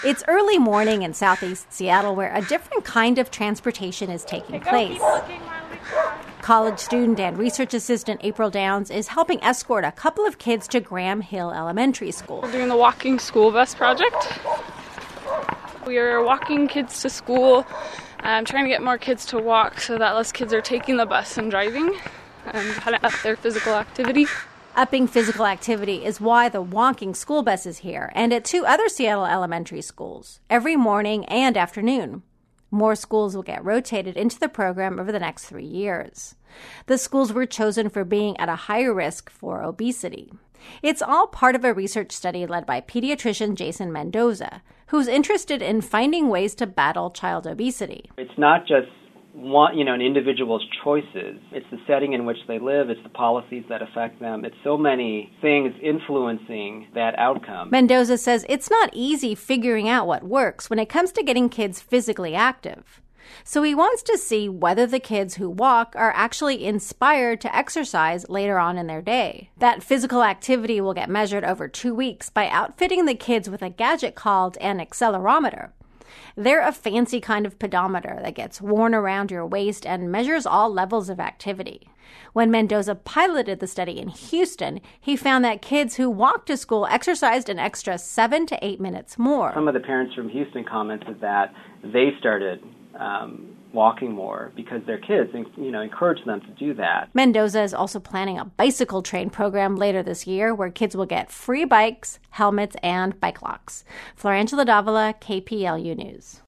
It's early morning in southeast Seattle where a different kind of transportation is taking place. College student and research assistant April Downs is helping escort a couple of kids to Graham Hill Elementary School. We're doing the Walking School Bus project. We are walking kids to school, trying to get more kids to walk so that less kids are taking the bus and driving and kind of up their physical activity. Upping physical activity is why the Walking School Bus is here and at 2 other Seattle elementary schools every morning and afternoon. More schools will get rotated into the program over the next 3 years. The schools were chosen for being at a higher risk for obesity. It's all part of a research study led by pediatrician Jason Mendoza, who's interested in finding ways to battle child obesity. It's not just an individual's choices. It's the setting in which they live. It's the policies that affect them. It's so many things influencing that outcome. Mendoza says it's not easy figuring out what works when it comes to getting kids physically active. So he wants to see whether the kids who walk are actually inspired to exercise later on in their day. That physical activity will get measured over 2 weeks by outfitting the kids with a gadget called an accelerometer. They're a fancy kind of pedometer that gets worn around your waist and measures all levels of activity. When Mendoza piloted the study in Houston, he found that kids who walked to school exercised an extra 7 to 8 minutes more. Some of the parents from Houston commented that they started walking more because their kids, encouraged them to do that. Mendoza is also planning a bicycle train program later this year where kids will get free bikes, helmets, and bike locks. Florangela Davila, KPLU News.